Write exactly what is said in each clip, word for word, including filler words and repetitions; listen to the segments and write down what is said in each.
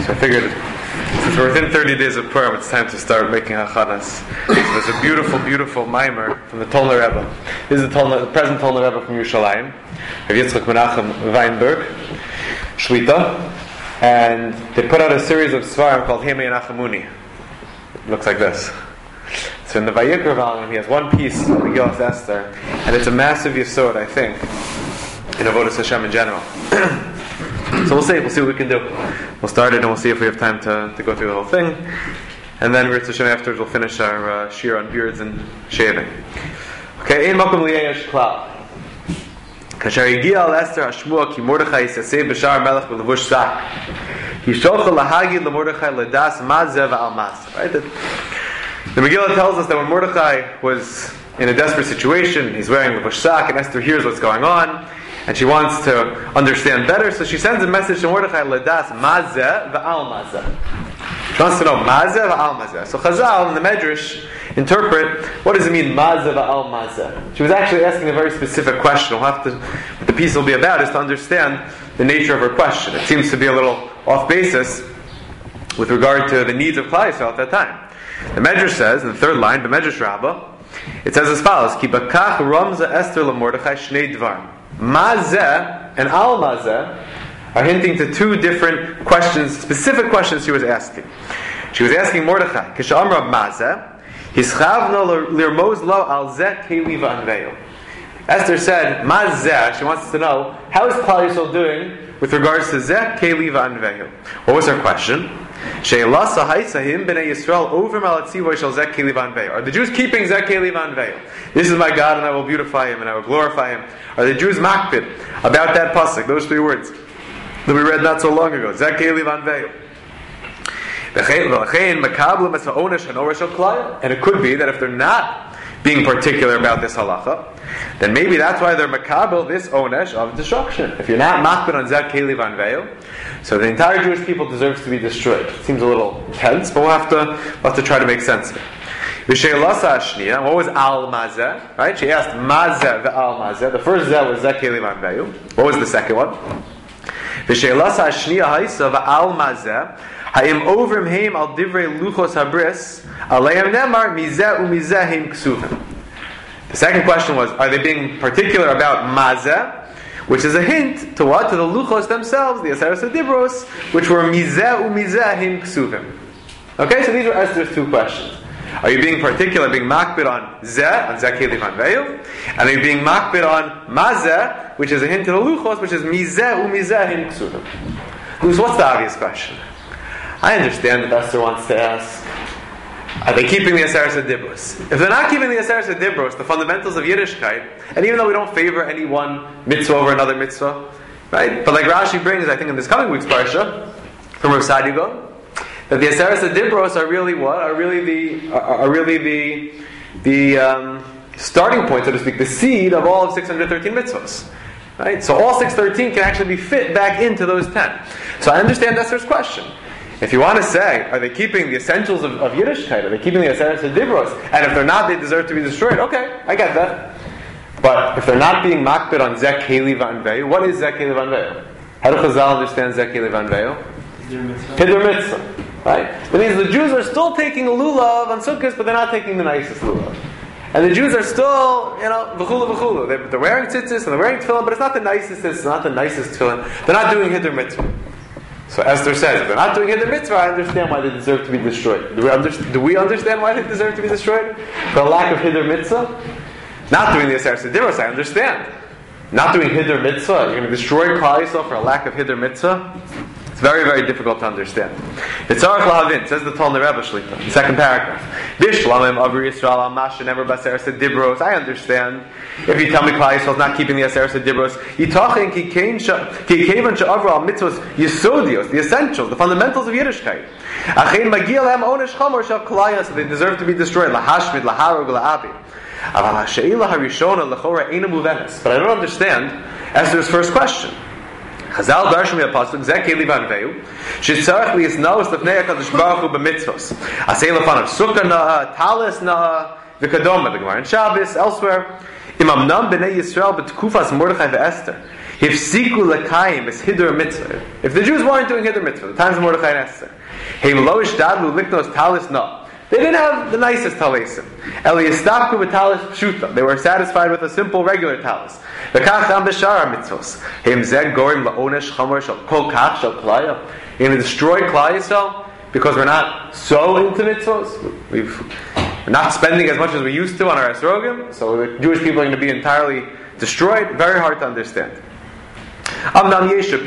So I figured, since we're within thirty days of Purim, it's time to start making hachanas. So there's a beautiful, beautiful mimer from the Tolner Rebbe. This is the, Tolner, the present Tolner Rebbe from Yerushalayim, Rav Yitzchak Menachem Weinberg, Shlita, and they put out a series of svarim called Hemei Nachamuni. It looks like this. So in the Vayikra volume, he has one piece of Megillas Esther, and it's a massive yesod, I think, in Avodas Hashem in general. So we'll see, we'll see what we can do. We'll start it and we'll see if we have time to, to go through the whole thing. And then Ritz Hashem afterwards we'll finish our uh, shir on beards and shaving. Okay, Ein Makom Li'yesh Klal. Kasher Yigia Al Esther Hashmua Ki Mordechai Yisaseh B'Shar Melech B'Levush Sak Yisholcha Lahagid LeMordechai Ledas Mazeh V'Al Mazeh. Right? The, the Megillah tells us that when Mordechai was in a desperate situation, he's wearing Levush Sak, and Esther hears what's going on, and she wants to understand better, so she sends a message to Mordechai, Ledas Mazeh V'Al Mazeh. She wants to know Mazeh V'Al Mazeh. So Chazal in the Medrash interpret, what does it mean Mazeh V'Al Mazeh? She was actually asking a very specific question. We'll have to, what the piece will be about is to understand the nature of her question. It seems to be a little off basis with regard to the needs of Klal Yisrael at that time. The Medrash says, in the third line, the Medrash Rabbah, it says as follows, Ki Bakach Ramza Esther LaMordechai Shnei Dvarim. Mazeh and Al Mazeh are hinting to two different questions, specific questions she was asking. She was asking Mordechai, Kisha Amra Mazeh, Hischavno Lirmoz Lo Al Zeh Keli V'Anveil. Esther said, Mazeh, she wants to know, how is Klal Yisrael doing with regards to Zeh Keli V'Anveil? What was her question? Are the Jews keeping Zeh Keli V'Anveil? This is my God and I will beautify him and I will glorify him. Are the Jews makpid about that pasuk, those three words that we read not so long ago? Zeh Keli V'Anveil. And it could be that if they're not being particular about this halacha, then maybe that's why they're makabel this onesh of destruction. If you're not makpid on Zeh Keli V'Anveil, so the entire Jewish people deserves to be destroyed. It seems a little tense, but we'll have to, we'll have to try to make sense of it. What was Al Mazeh? Right? She asked Mazeh V'Al Mazeh. The first Zeh was Zeh Keli V'Anveil. What was the second one? V'she'elasa hashniya haisa V'Al Mazeh ha'im ovrim heim al divrei luchos habris aleim nemar mizeh u'mizeh heim ksuvim. The second question was, are they being particular about Mazeh, which is a hint to what? To the luchos themselves, the Aseres HaDibros, which were mizeh u'mizeh heim ksuvim. Okay, so these are Esther's two questions. Are you being particular, being makbid on Zeh, on Zeh Keli V'Anveil? And are you being makbid on Mazeh, which is a hint to the Luchos, which is Mizeh u'Mizeh Hin Ksuvim? Luz, what's the obvious question? I understand that Esther wants to ask, are they keeping the Aseres HaDibros? If they're not keeping the Aseres HaDibros, the fundamentals of Yiddishkeit, and even though we don't favor any one mitzvah over another mitzvah, right? But like Rashi brings, I think in this coming week's parsha, from Rav Sadigo, that the Aseres HaDibros are really what? Are really the are, are really the the um, starting point, so to speak, the seed of all of six hundred thirteen mitzvahs. Right? So all six hundred thirteen can actually be fit back into those ten. So I understand Esther's question. If you want to say, are they keeping the essentials of, of Yiddishkeit? Are they keeping the Aseres HaDibros? And if they're not, they deserve to be destroyed. Okay, I get that. But if they're not being makbid on Zeh Keli V'Anveil, what is Zeh Keli V'Anveil? How do Chazal understand Zeh Keli V'Anveil? Hiddur mitzvah. Right? That means the Jews are still taking a lulav on Sukkot, but they're not taking the nicest lulav. And the Jews are still, you know, v'chulu v'chulu. They're, they're wearing tzitzis and they're wearing tefillin, but it's not the nicest, it's not the nicest tefillin. They're not doing hiddur mitzvah. So Esther says, if they're not doing hiddur mitzvah, I understand why they deserve to be destroyed. Do we, under, do we understand why they deserve to be destroyed? For a lack of hiddur mitzvah? Not doing the Aseres HaDibros, I understand. Not doing hiddur mitzvah, you're going to destroy Klal Yisrael for a lack of hiddur mitzvah? Very, very difficult to understand. It's Tzarich Lahavin, says the Tolner Rebbe Shlita, the second paragraph. Bishlamim Avri Yisrael Al Masha Never B'Aseres HaDibros. I understand. If you tell me Klal Yisrael is not keeping the Aseres HaDibros, Yitachin Ki Kevan She'Avra Al Mitzvos Yisodios, the essentials, the fundamentals of Yiddishkeit. Achein Magia Lehem Onesh Chamor Shel Klal Yisrael, they deserve to be destroyed. Lahashmid, Laharug, La'abi. Aval HaShe'ilah HaRishona L'chora Eina Muvenes. But I don't understand Esther's first question. Chazal darshan mi apasuk Zeh Keli V'Anveil shetzarich liyisnaos lefnei HaKadosh Baruch Hu b'mitzvos asay lefanav sukkah na'a talis na'a v'kadoma the Gemara in Shabbos elsewhere imamnam b'nei Yisrael b'tkufas Mordechai v'Esther If siku lekayim is hidur mitzvah, if the Jews weren't doing hidur mitzvah, the times of Mordechai and Esther, heim lo ishtadlu liknos talis no. They didn't have the nicest talisim. Eliyastapku b'talis pshuta. They were satisfied with a simple regular talis. V'kach am b'shara mitzvos. Heim zed gorim la'onesh chamor shal kol kach shal klaya. You're going to destroy Klal Yisrael because we're not so into mitzvos. We've, we're not spending as much as we used to on our esrogim, so the Jewish people are going to be entirely destroyed. Very hard to understand. So how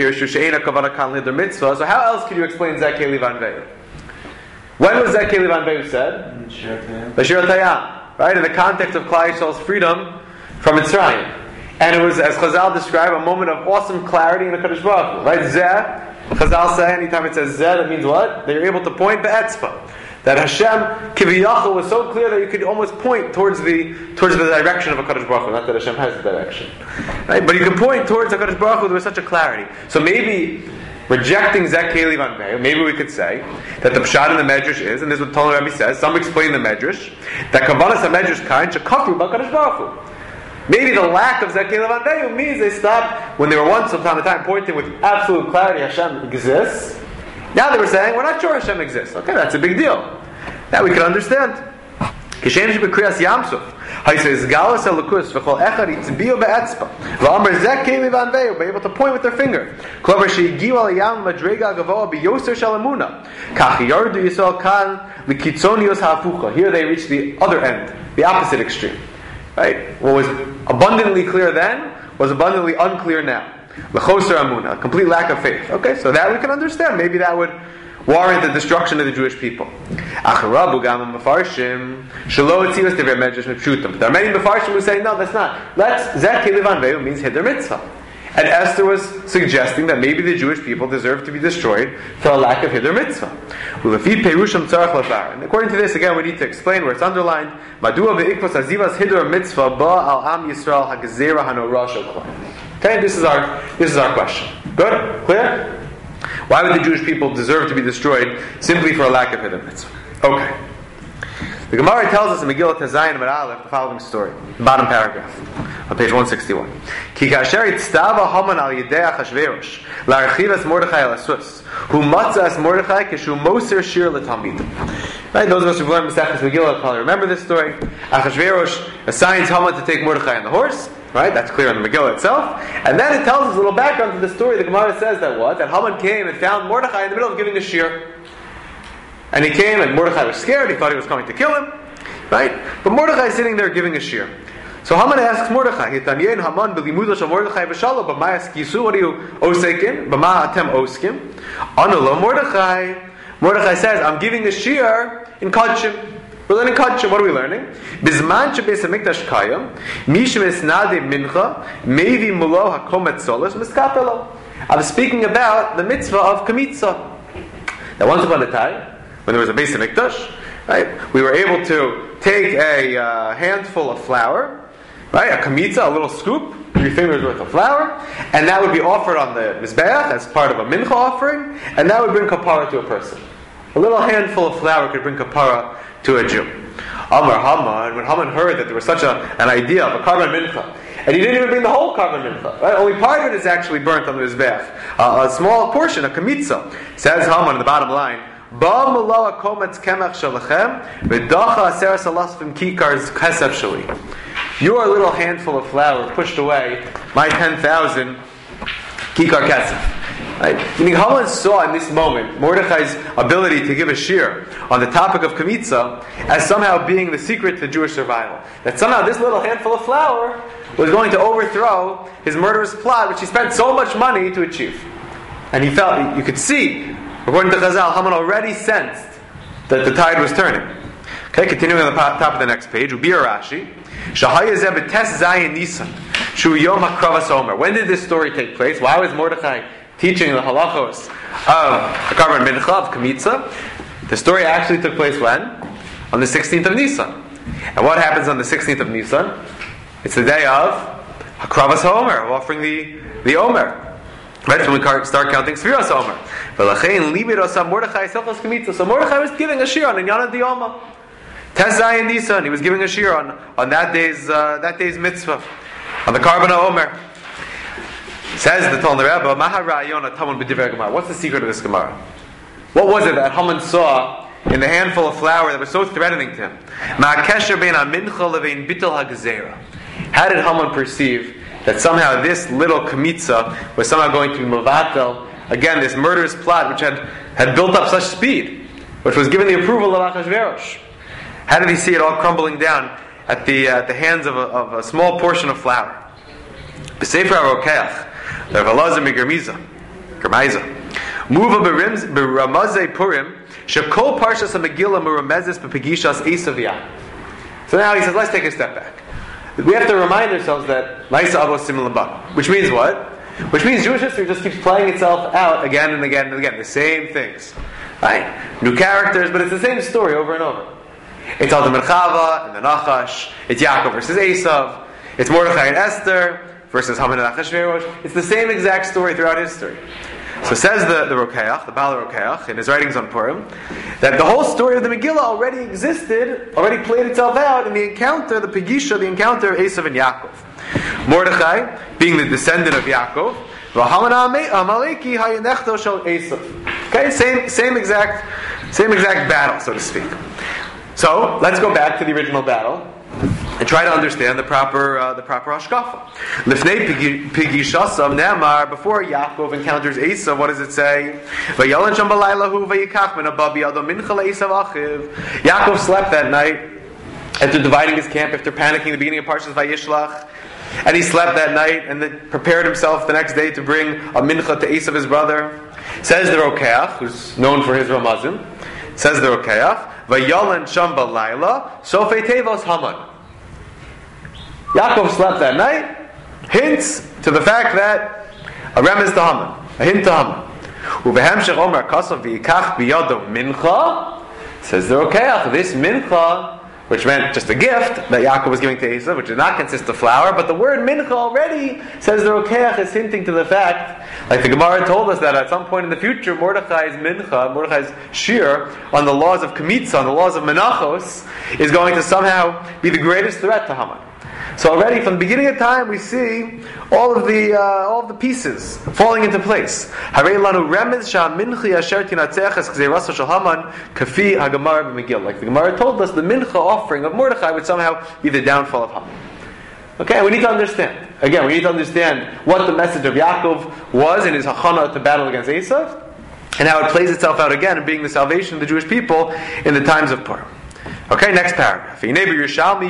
else can you explain Zeh Keli Vanveyu? When was Zeh Keli Vanveyu said? B'Shir Tayam, right? In the context of Klal Yisrael's freedom from Mitzrayim. And it was, as Chazal described, a moment of awesome clarity in the Kadosh Baruch Hu. Right? Zeh, Chazal say, anytime it says Zeh, that means what? They were able to point be'etzpa. That Hashem, Kiviyachal, was so clear that you could almost point towards the towards the direction of a Kadosh Baruch Hu. Not that Hashem has the direction. Right? But you can point towards the Kadosh Baruch Hu, there was such a clarity. So maybe, rejecting Zeh Keli Vanveyu, maybe we could say that the Pshat in the Medrash is, and this is what Talmud Rebbe says, some explain the Medrash, that Kavanas HaMedrash kind shekafru b'Kadosh Baruch Hu. Maybe the lack of Zeh Keli Vanveyu means they stopped, when they were once from time to time pointing with absolute clarity Hashem exists. Now they were saying, we're not sure Hashem exists. Okay, that's a big deal. That we can understand. Kishen B'Kriyas Yamsuf. Haisei Zgalas Elokus V'Chol Echad Yitzbiu Be'etzpa V'Amar Zeh Keli Vanveyu, be able to point with their finger. Klover Sheigiu Al Yam Madrega Gavoa B'Yoser Shalamuna Kach Yardu Yisrael Kan L'Kitzonios Ha'afucha. Here they reach the other end, the opposite extreme. Right? What was abundantly clear then was abundantly unclear now. L'choser Amuna, a complete lack of faith. Okay, so that we can understand. Maybe that would warrant the destruction of the Jewish people. There are many Mefarshim who say, no, that's not. Let's, Zeh Keli Vanveyu means Hidur Mitzvah. And Esther was suggesting that maybe the Jewish people deserve to be destroyed for a lack of Hidur Mitzvah. And according to this, again, we need to explain where it's underlined. Okay, this is our this is our question. Good? Clear? Why would the Jewish people deserve to be destroyed simply for a lack of Hidur Mitzvah? Okay. The Gemara tells us in Megillah Tezayin Amud Aleph the following story, the bottom paragraph, on page one sixty-one. Ki kasher itztava Haman al yedei Achashverosh la'archivas Mordechai al Asus hu matzas Mordechai kishu moser shir l'talmidim. Right, those of us who've learned Masechtas Megillah probably remember this story. Achashverosh assigns Haman to take Mordechai on the horse. Right, that's clear in the Megillah itself. And then it tells us a little background to the story. The Gemara says that what? That Haman came and found Mordechai in the middle of giving a shir. And he came and Mordechai was scared. He thought he was coming to kill him. Right? But Mordechai is sitting there giving a shir. So Haman asks Mordechai, Hitanyen Haman b'limudo shel Mordechai v'shalom, b'ma yaskisu, what are you osekin? B'ma atem oskim? Anulo Mordechai. Mordechai says, I'm giving a shir in Kodshim. We're learning Kodshim. What are we learning? Bizman shebeis hamikdash kayim, mishum esnade mincha, mevi mulo hakomet solos, miskapelo. I was speaking about the mitzvah of kamitza. That once upon a time, when there was a Beis Hamikdash, right, we were able to take a uh, handful of flour, right, a kamitza, a little scoop, three fingers worth of flour, and that would be offered on the mizbeach as part of a mincha offering, and that would bring kapara to a person. A little handful of flour could bring kapara to a Jew. Amar Haman, when Haman heard that there was such a, an idea of a karban mincha, and he didn't even bring the whole karban mincha, right? Only part of it is actually burnt on the mizbeach. Uh, a small portion, a kamitza, says Haman in the bottom line, Ba mulawa kometz kemach shalachem v'dacha aser salasfim kikars kesef shali. Your little handful of flour pushed away my ten thousand kikar kesef. Right? Meaning Haman saw in this moment Mordechai's ability to give a shir on the topic of kamitza as somehow being the secret to Jewish survival. That somehow this little handful of flour was going to overthrow his murderous plot, which he spent so much money to achieve. And he felt, you could see, according to Chazal, Haman already sensed that the tide was turning. Okay, continuing on the top of the next page, Ubir Rashi, Shahayazeh b'tes zayin nisan, shu yom hakravas omer. When did this story take place? Why was Mordechai teaching the halachos of the karban mincha, of kamitza? The story actually took place when? On the sixteenth of Nisan. And what happens on the sixteenth of Nisan? It's the day of hakravas homer, of offering the, the omer. Right, so when we start counting Sfiras Omer. So Mordechai was giving a shir on Inyana Diyoma. Tes Zayin Nisan, he was giving a shir on, on that day's uh, that day's mitzvah, on the Karban Omer. Says the Talmud Rebbe, Maha Ra'ayona Tamun B'divrei Gemara. What's the secret of this Gemara? What was it that Haman saw in the handful of flour that was so threatening to him? Ma'akesher bein ha-mincha levein bitul ha-gezerah. How did Haman perceive that somehow this little kamitza was somehow going to be mevatel, again, this murderous plot which had, had built up such speed, which was given the approval of Achashverosh? How did he see it all crumbling down at the uh, at the hands of a, of a small portion of flour? B'sefer HaRokeach, Rav Elazar Migermiza, Germaiza, Muva b'Ramazei Purim, Shekol Parshas HaMegillah Meramezes b'Pegishas Esav Yaakov. So now he says, let's take a step back. We have to remind ourselves that Laisa Avos Simon Lamba, which means what? Which means Jewish history just keeps playing itself out again and again and again. The same things. Right? New characters, but it's the same story over and over. It's Adam and Chava and the Nachash. It's Yaakov versus Esav. It's Mordechai and Esther versus Haman and Achashverosh. It's the same exact story throughout history. So says the, the Rokeach, the Baal Rokeach, in his writings on Purim, that the whole story of the Megillah already existed, already played itself out in the encounter, the Pegisha, the encounter of Esav and Yaakov. Mordechai, being the descendant of Yaakov, okay, same same exact same exact battle, so to speak. So let's go back to the original battle and try to understand the proper uh, the proper hashkafa. Lifnei Pigishasam Ne'amar, before Yaakov encounters Esav, what does it say? Vayalan Sham Balaylahu Vayikach Min Abba Biyado Mincha LeEsav Achiv. Yaakov slept that night after dividing his camp, after panicking at the beginning of Parshas Vayishlach, and he slept that night and then prepared himself the next day to bring a mincha to Esav, his brother. Says the Rokeach, who's known for his Ramazim, says the Rokeach, Vayalan Sham Balayla Sofei Tevos Haman. Yaakov slept that night, hints to the fact that a remez to Haman, a hint to Haman. Uvehemshech Omer Kasav v'yikach biyado mincha, says the Rokeach, this mincha, which meant just a gift that Yaakov was giving to Esav, which did not consist of flour, but the word mincha already, says the Rokeach, is hinting to the fact, like the Gemara told us, that at some point in the future, Mordechai's mincha, Mordechai's shir, on the laws of Kemitza, on the laws of Menachos, is going to somehow be the greatest threat to Haman. So already from the beginning of time we see all of the uh, all of the pieces falling into place. Like the Gemara told us, the mincha offering of Mordechai would somehow be the downfall of Haman. Okay, we need to understand. Again, we need to understand what the message of Yaakov was in his hachana to battle against Esav, and how it plays itself out again in being the salvation of the Jewish people in the times of Purim. Okay, next paragraph. The Yerushalmi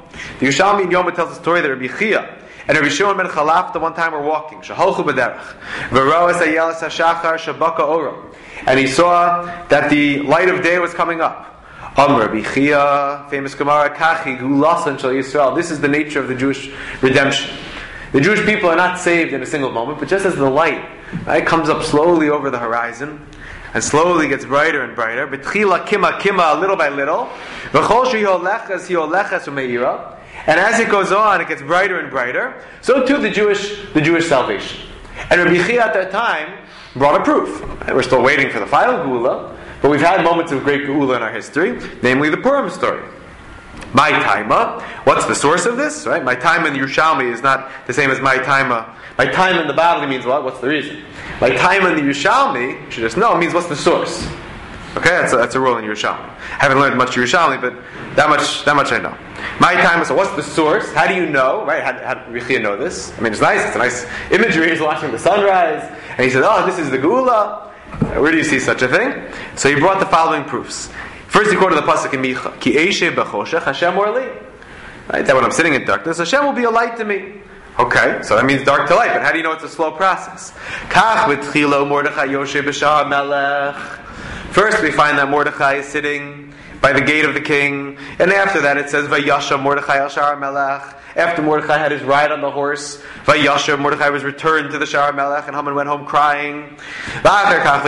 in Yoma tells the story that Rabbi Chia and Rabbi Shimon ben Chalaf, the one time were walking, Shaholchu b'derech, v'roas hayelas hashachar shabaka oro, and he saw that the light of day was coming up. Am Rabbi Chia, famous Gemara, Kachi Gulasan Shal Yisrael. This is the nature of the Jewish redemption. The Jewish people are not saved in a single moment, but just as the light, right, comes up slowly over the horizon, and slowly gets brighter and brighter. B'tchila kima kima, little by little. V'chol she'yolechas hiolechas u'meira. And as it goes on, it gets brighter and brighter. So too the Jewish the Jewish salvation. And Rabbi Chia at that time brought a proof. We're still waiting for the final Geula, but we've had moments of great Geula in our history, namely the Purim story. My Taima, what's the source of this? Right? My time in Yerushalmi is not the same as my Taima. My time in the Bavli means what? What's the reason? My time in the Yerushalmi, you should just know, means what's the source. Okay, that's a, that's a rule in Yerushalmi. I haven't learned much Yerushalmi, but that much that much I know. My time is, so what's the source? How do you know? Right? How, how did Rechia know this? I mean, it's nice. It's a nice imagery. He's watching the sunrise, and he says, "Oh, this is the Geula." Where do you see such a thing? So he brought the following proofs. First, he quoted the pasuk in Micha, "Ki eishe b'choshech Hashem orli." Right? That when I'm sitting in darkness, Hashem will be a light to me. Okay, so that means dark to light. But how do you know it's a slow process? Kach v'tchilo Mordechai yoshe b'shar melech. First, we find that Mordechai is sitting by the gate of the king, and after that it says Vayasha Mordechai al Shar Melech. After Mordechai had his ride on the horse, Vayasha Mordechai was returned to the Shar Melech, and Haman went home crying. Right, that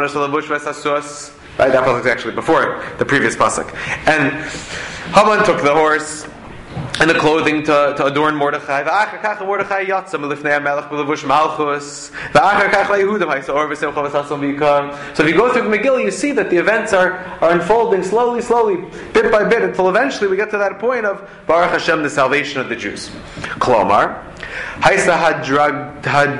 pasuk is actually before the previous pasuk. And Haman took the horse and the clothing to, to adorn Mordechai. So if you go through Megillah, you see that the events are, are unfolding slowly, slowly, bit by bit, until eventually we get to that point of Baruch Hashem, the salvation of the Jews. Klomar, Haisa hadrag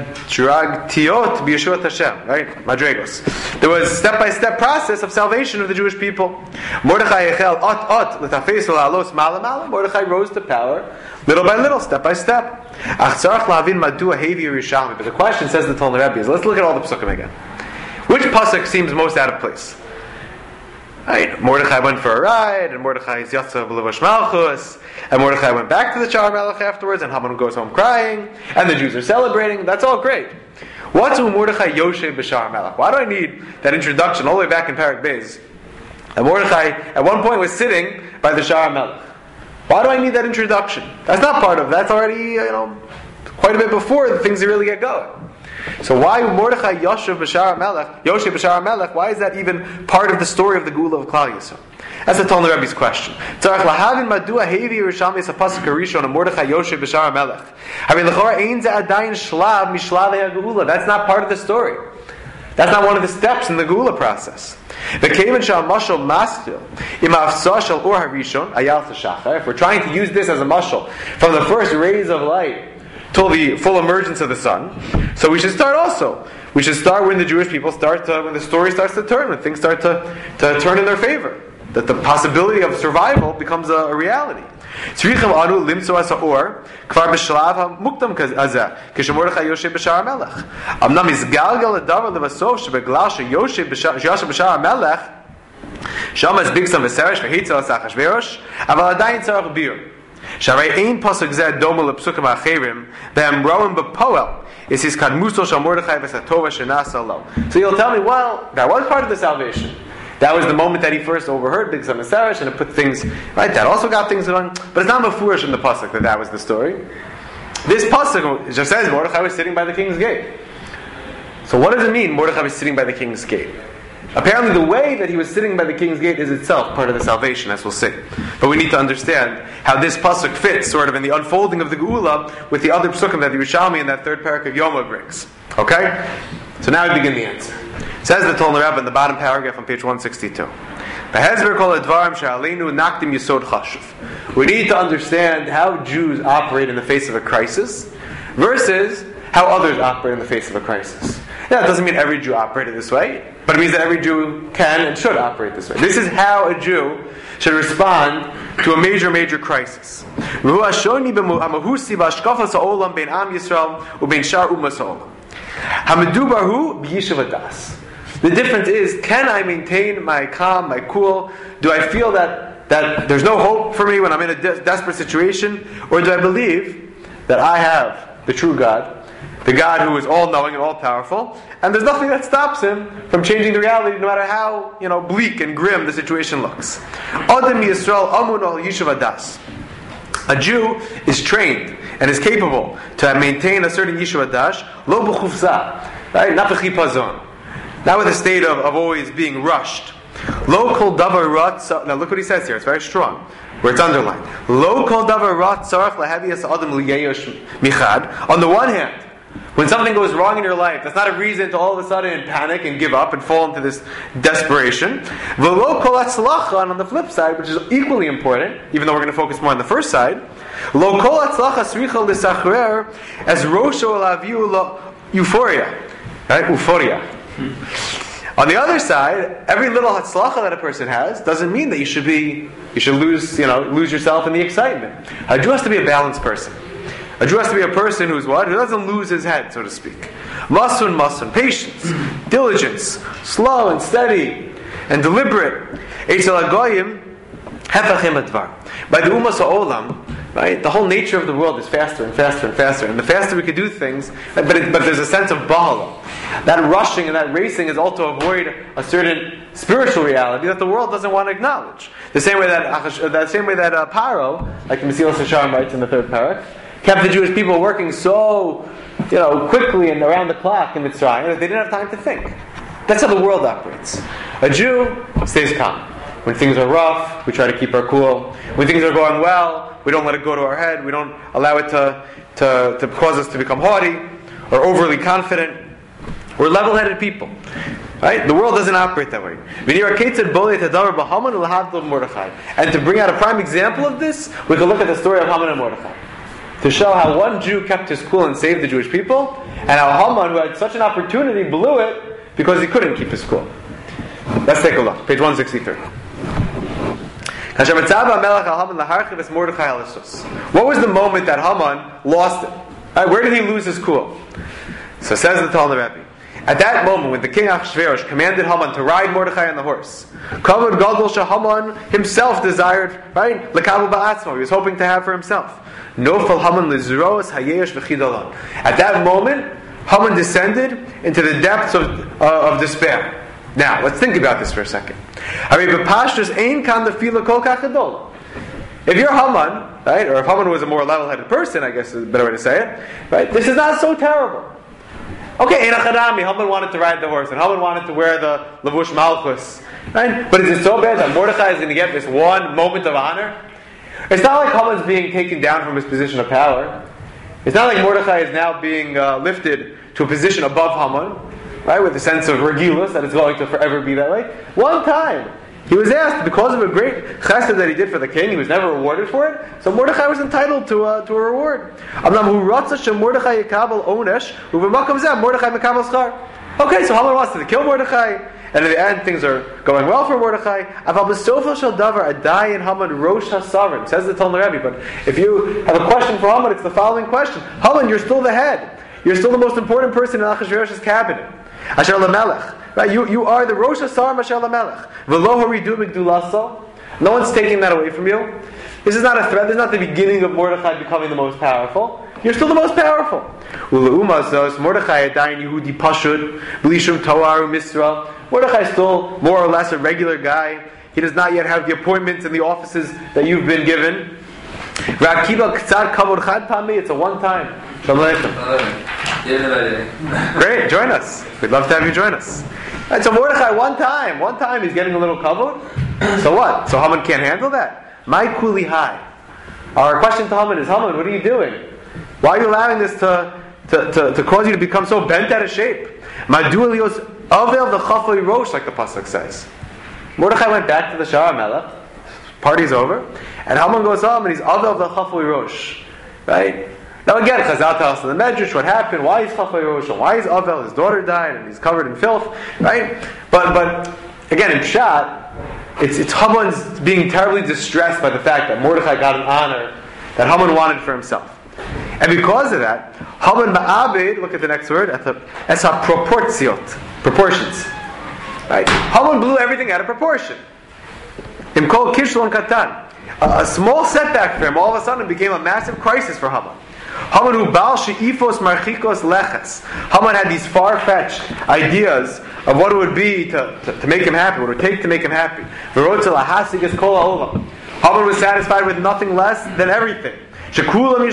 hadragtiot b'Yeshuat Hashem, right? Madregos. There was a step-by-step process of salvation of the Jewish people. Mordechai echel ot ot l'tafes l'halos mala mala. Mordechai rose to power, little by little, step by step. Ach tzarach lavin madua hevi Yerushalmi. But the question, says the Talmud Rebbe, is, let's look at all the psukim again. Which pasuk seems most out of place? Right. Mordechai went for a ride, and Mordechai is Yatzav Levash Malchus, and Mordechai went back to the Shar Melech afterwards, and Haman goes home crying, and the Jews are celebrating. That's all great. What's with Mordechai Yoshev B'Shar Melech? Why do I need that introduction all the way back in Parak Beis? And Mordechai, at one point, was sitting by the Shar Melech. Why do I need that introduction? That's not part of. That's already, you know, quite a bit before the things really get going. So why Mordechai Yoshev B'Shar Melech, Yoshev B'Shar Melech? Why is that even part of the story of the Gula of Klal Yisrael? That's the Talmud Rebbe's question. Tzarech lahavin madua hevi Yerushalmi es hapasuk harishon and Mordechai Yoshev B'Shar Melech. I mean, l'chora ein ze adayin shlav mishlavei ha'geula. That's not part of the story. That's not one of the steps in the Gula process. The Kavan shal mashal mastil im afsa shal or harishon ayal tashachar. If we're trying to use this as a mashal from the first rays of light till the full emergence of the sun, so we should start also. We should start when the Jewish people start to, when the story starts to turn, when things start to, to turn in their favor, that the possibility of survival becomes a, a reality. Tzrichim anu limtzo asa'or kvar b'shlav ha'muktam kazeh k'shemordechai Yoshev b'shar ha'melech amnam izgalgal adavar levasov shebeglal sheYoshev b'shar ha'melech shama is bigsam v'seresh v'hitzel asachashverosh aval adayin tzarach bir. Sharay ein pasuk zeh doma lepsukim acherim be'em roim b'poel is his kadmuso shal Mordechai v'satova shenasa lo. So you'll tell me, well, that was part of the salvation. That was the moment that he first overheard Big Sam Asarish, and it put things right. That also got things going, but it's not mafurish in the pasuk that that was the story. This pasuk just says Mordechai was sitting by the king's gate. So what does it mean Mordechai was sitting by the king's gate? Apparently, the way that he was sitting by the king's gate is itself part of the salvation, as we'll see. But we need to understand how this pasuk fits, sort of, in the unfolding of the Geula with the other psukim that the Yerushalmi in that third parak of Yoma brings. Okay, so now we begin the answer. It says the Talmud Rebbe in the bottom paragraph on page one sixty-two. We need to understand how Jews operate in the face of a crisis versus how others operate in the face of a crisis. Now, that doesn't mean every Jew operated this way, but it means that every Jew can and should operate this way. This is how a Jew should respond to a major, major crisis. The difference is, can I maintain my calm, my cool? Do I feel that, that there's no hope for me when I'm in a de- desperate situation? Or do I believe that I have the true God, the God who is all-knowing and all-powerful, and there's nothing that stops him from changing the reality no matter how, you know, bleak and grim the situation looks. Adam Yisrael amun al yishuv adas. A Jew is trained and is capable to maintain a certain yishuv adash, lo b'chufza, right? Not b'chipazon. Not with a state of, of always being rushed. Lo kol davar rat. Now look what he says here. It's very strong. Where it's underlined. Lo kol davar rat tzarach lahavias adam liyayosh michad. On the one hand, when something goes wrong in your life, that's not a reason to all of a sudden panic and give up and fall into this desperation. V'lo kol atzlacha, and on the flip side, which is equally important, even though we're going to focus more on the first side, lo kol atzlacha sricha l'sachrer as rosho alaviu lo euphoria, right? Euphoria. On the other side, every little hatzlacha that a person has doesn't mean that you should be, you should lose, you know, lose yourself in the excitement. A Jew has to be a balanced person. A Jew has to be a person who's what? Who doesn't lose his head, so to speak. Masun, masun, patience, diligence, slow and steady and deliberate. Eitzel hagoyim hefachim advar. By the umas ha'olam, right? The whole nature of the world is faster and faster and faster, and the faster we could do things, but it, but there's a sense of bahala. That rushing and that racing is all to avoid a certain spiritual reality that the world doesn't want to acknowledge. The same way that that same way that uh, Paro, like the Mesilas Yesharim writes in the third parak, kept the Jewish people working so, you know, quickly and around the clock in Mitzrayim that they didn't have time to think. That's how the world operates. A Jew stays calm. When things are rough, we try to keep our cool. When things are going well, we don't let it go to our head. We don't allow it to, to, to cause us to become haughty or overly confident. We're level-headed people. Right? The world doesn't operate that way. And to bring out a prime example of this, we can look at the story of Haman and Mordechai. to show how one Jew kept his cool and saved the Jewish people, and how Haman, who had such an opportunity, blew it because he couldn't keep his cool. Let's take a look. Page one sixty-three. What was the moment that Haman lost it? Right, where did he lose his cool? So says the Talmud Rebbe. At that moment, when the king Achashverosh commanded Haman to ride Mordechai on the horse, Kavod Gadol Haman himself desired, right? Lekavu ba'atzmo, he was hoping to have for himself. Nofal Haman lizros hayesh v'chidolon. At that moment, Haman descended into the depths of, uh, of despair. Now, let's think about this for a second. If you're Haman, right, or if Haman was a more level-headed person, I guess is a better way to say it, right, this is not so terrible. Okay, Ein Achadami, Haman wanted to ride the horse, and Haman wanted to wear the Levush Malchus, right? But is it so bad that Mordechai is going to get this one moment of honor? It's not like Haman's being taken down from his position of power. It's not like Mordechai is now being uh, lifted to a position above Haman, right, with a sense of regilus, that it's going to forever be that way. One time, he was asked, because of a great chesed that he did for the king, he was never rewarded for it, so Mordechai was entitled to, uh, to a reward. Okay, so Haman wants to kill Mordechai, and in the end, things are going well for Mordechai. Says the Talmud Rebbe, but if you have a question for Haman, it's the following question. Haman, you're still the head. You're still the most important person in Achashverosh's cabinet. Asher LaMelech. Right? You, you are the Rosh Hasar Asher LaMelech. V'lo haridu migdulaso. No one's taking that away from you. This is not a threat. This is not the beginning of Mordechai becoming the most powerful. You're still the most powerful. Mordechai adayin Yehudi pashut b'lishum toar u'misra. Mordechai is still more or less a regular guy. He does not yet have the appointments in the offices that you've been given. It's a one time. Shalom Aleichem. Great, join us. We'd love to have you join us. Right, so Mordechai, one time, one time he's getting a little kavod. So what? So Haman can't handle that? My kuli high. Our question to Haman is, Haman, what are you doing? Why are you allowing this to, to, to, to cause you to become so bent out of shape? Madulios avel the chafoi rosh, like the pasuk says. Mordechai went back to the Shah Melech. Party's over, and Haman goes home and he's avel the chafoi rosh, right? Now again, Chazal tells us in the Medrash what happened, why is Chafai Rosh, why is Avel, his daughter died, and he's covered in filth, right? But but again, in Pshat, it's, it's Haman's being terribly distressed by the fact that Mordechai got an honor that Haman wanted for himself. And because of that, Haman Ma'abed, look at the next word, Esa proportiot, proportions. Right? Haman blew everything out of proportion. Imkol Kishlon Katan. A, a small setback for him all of a sudden became a massive crisis for Haman. Haman who bal she'ifos marchikos leches. Haman had these far-fetched ideas of what it would be to, to, to make him happy, what it would take to make him happy. Haman was satisfied with nothing less than everything. One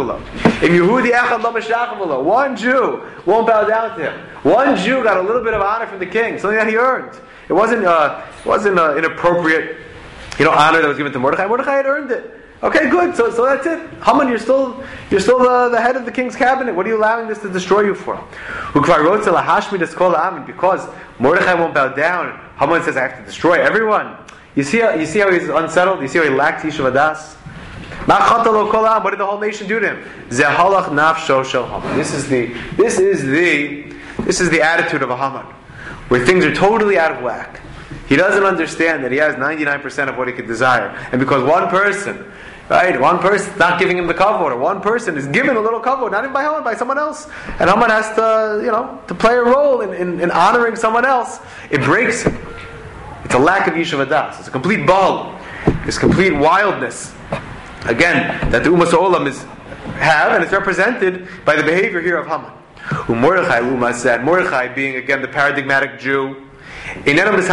Jew won't bow down to him. One Jew got a little bit of honor from the king, something that he earned. It wasn't uh, it wasn't uh, inappropriate, you know, honor that was given to Mordechai. Mordechai had earned it. Okay, good. So, so that's it. Haman, you're still, you're still the, the head of the king's cabinet. What are you allowing this to destroy you for? Because Mordechai won't bow down, Haman says, I have to destroy everyone. You see how, you see how he's unsettled? You see how he lacked Yishuv Adas? What did the whole nation do to him? This is the, this is the, this is the attitude of a Haman, where things are totally out of whack. He doesn't understand that he has ninety-nine percent of what he could desire. And because one person, right, one person is not giving him the kavod, or one person is given a little kavod, not even by Haman, by someone else, and Haman has to, you know, to play a role in, in, in honoring someone else, it breaks him. It's a lack of Yishuv Adas. It's a complete baal. It's complete wildness. Again, that the Umas Olam is have, and it's represented by the behavior here of Haman. Who Mordechai Luma said, Mordechai being again the paradigmatic Jew, he doesn't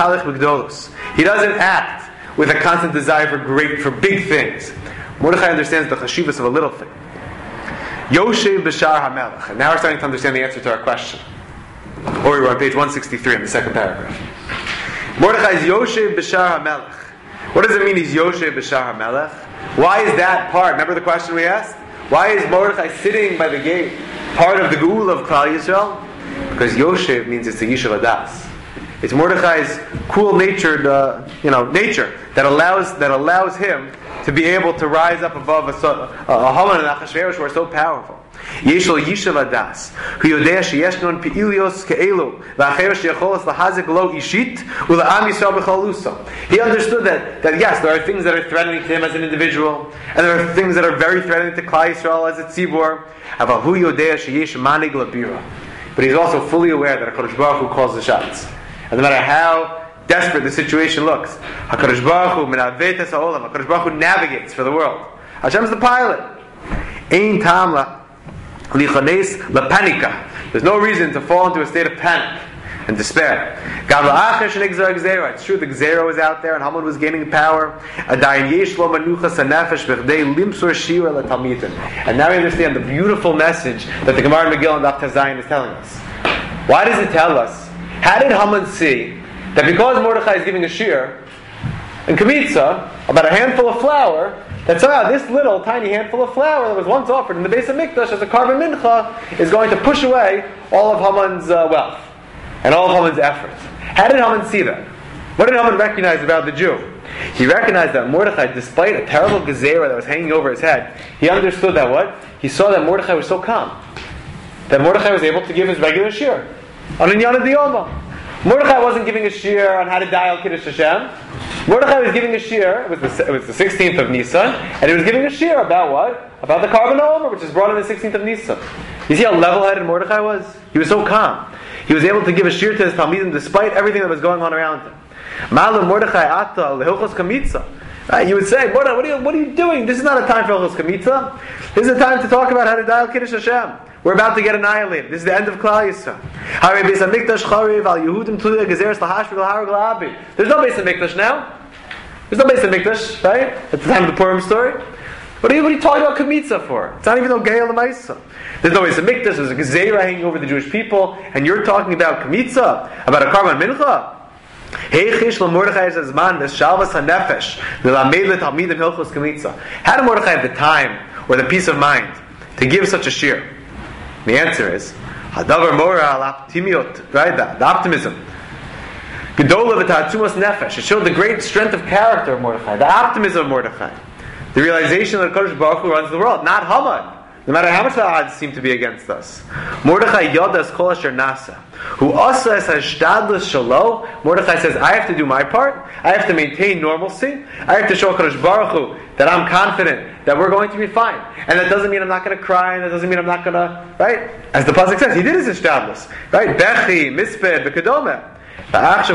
act with a constant desire for great, for big things. Mordechai understands the chashivas of a little thing. Yoshev b'shar hamelech. And now we're starting to understand the answer to our question. Or we're on page one sixty-three in the second paragraph. Mordechai is Yoshev b'shar hamelech. What does it mean he's Yoshev b'shar hamelech? Why is that part? Remember the question we asked? Why is Mordechai sitting by the gate, part of the Geula of Klal Yisrael? Because Yoshev means it's the Yishuv Adas. It's Mordechai's cool-natured, uh, you know, nature that allows that allows him to be able to rise up above a, a Haman and Achashverosh who are so powerful. Yesh lo yishav adas, hu yodea sheyesh non peilios ke'elu, v'acher sheyacholos lahazik lo ishit, u'la'am Yisrael b'chalusa. He understood that, that yes, there are things that are threatening to him as an individual, and there are things that are very threatening to Klal Yisrael as a tzibur. Aval hu yodea sheyesh manig labira. But he's also fully aware that HaKadosh Baruch Hu calls the shots. And no matter how desperate the situation looks, HaKadosh Baruch Hu menavetes ha'olam, HaKadosh Baruch Hu navigates for the world. Hashem's the pilot. Ein tam la lichanes la panika. There's no reason to fall into a state of panic and despair. It's true the Gzera was out there and Haman was gaining power. And now we understand the beautiful message that the Gemara in Megillah and Daf Tazayin is telling us. Why does it tell us? How did Haman see that because Mordechai is giving a shear in Kmitza about a handful of flour, that somehow this little tiny handful of flour that was once offered in the base of Mikdash as a carbon mincha is going to push away all of Haman's uh, wealth and all of Haman's efforts? How did Haman see that? What did Haman recognize about the Jew? He recognized that Mordechai, despite a terrible gezerah that was hanging over his head, he understood that what? He saw that Mordechai was so calm. That Mordechai was able to give his regular shir on Inyan Diyoma. Mordechai wasn't giving a shir on how to dial Kiddush Hashem. Mordechai was giving a shir, it was the, it was the sixteenth of Nisan, and he was giving a shir about what? About the Karban Omer, which is brought on the sixteenth of Nisan. You see how level-headed Mordechai was? He was so calm. He was able to give a shir to his Talmidim despite everything that was going on around him. Malam Mordechai Ata Lehilchos Kamitza. Right, you would say, Mordechai, what are you, what are you doing? This is not a time for Hilchos Kamitza. This is a time to talk about how to dial Kiddush Hashem. We're about to get annihilated. This is the end of Klal Yisrael. There's no Beis HaMikdash now. There's no Beis HaMikdash, right? At the time of the Purim story. What are you, what are you talking about Kamitza for? It's not even no Geil L'Maisa. There's no Beis HaMikdash. There's a Gezerah hanging over the Jewish people, and you're talking about Kamitza, about a Karban Mincha. How did Mordechai have the time or the peace of mind to give such a shir? The answer is Hadavar Mora al Optimiot, right? The, the optimism. Gedola v'ta'atzumas nefesh. It showed the great strength of character of Mordechai, the optimism of Mordechai, the realization that Kadosh Baruch Hu runs the world, not Haman. No matter how much the odds seem to be against us. Mordechai yodas kol asher nasa. Who asa es hashtadlus shalo. Mordechai says, I have to do my part. I have to maintain normalcy. I have to show Kadosh Baruch Hu that I'm confident that we're going to be fine. And that doesn't mean I'm not going to cry, and that doesn't mean I'm not going to, right? As the pasuk says, he did his hashtadlus. Right? Bechi, misped, bekedome. But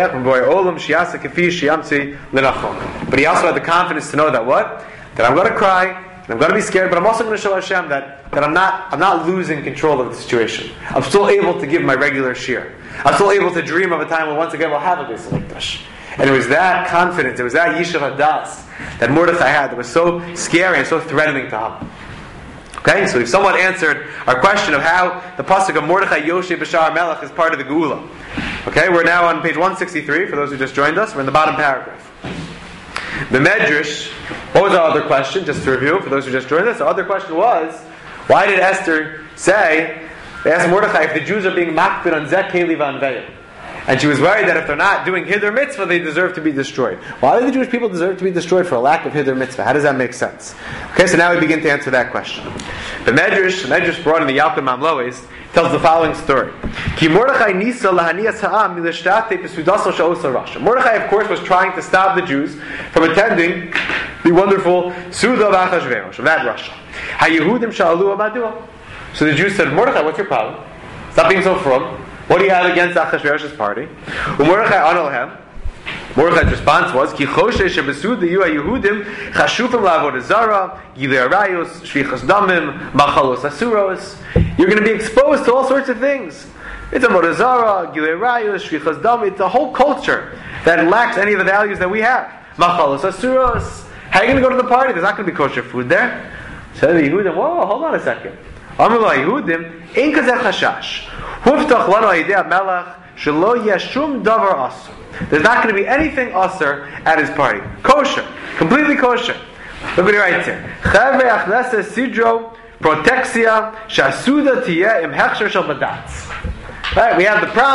he also had the confidence to know that what? That I'm going to cry. I'm going to be scared, but I'm also going to show Hashem that, that I'm not I'm not losing control of the situation. I'm still able to give my regular shir. I'm still able to dream of a time when once again we'll have a Beis HaMikdash. And it was that confidence, it was that Yishav Hadas that Mordechai had that was so scary and so threatening to him. Okay, so we've somewhat answered our question of how the pasuk of Mordechai Yoshe B'Shar Melech is part of the Geula. Okay, we're now on page one sixty-three, for those who just joined us. We're in the bottom paragraph. The Medrash, what was our other question? Just to review, for those who just joined us, the other question was, why did Esther say, they asked Mordechai if the Jews are being makbid on Zek Keli Vanveil? And she was worried that if they're not doing Hiddur Mitzvah, they deserve to be destroyed. Why do the Jewish people deserve to be destroyed for a lack of Hiddur Mitzvah? How does that make sense? Okay, so now we begin to answer that question. The Medrash, the Medrash brought in the Yalkut Mamlois, tells the following story. Ki Mordechai nisa lahanias ha'am milashtate pesudasal sha'osa rasha. Mordechai, of course, was trying to stop the Jews from attending the wonderful Suda of Achashverosh, of that Rasha. HaYehudim sha'alu amadua. So the Jews said, Mordechai, what's your problem? Stop being so frum. What do you have against Achashverosh's party? Mordechai anolhem. Mordechai's response was, Ki choshe shebesuda yu HaYehudim chashufim la'avodah zara, gilei arayos, shvichas damim, machalos asuros. You're going to be exposed to all sorts of things. It's avodah zara, gilei arayos, shvichas damim. It's a whole culture that lacks any of the values that we have. Machalos asuros. How are you going to go to the party? There's not going to be kosher food there. So the Yehudim, whoa, hold on a second. Amar Yehudim, ein kazeh chashash. Huftach lanu ha'idei melech shelo yeshum davar asur. There's not going to be anything asur at his party. Kosher. Completely kosher. Look what he writes here. Chavei achnesa sidro protexia shasuda tiyeh im hechsher shel badatz. Right, we have the promise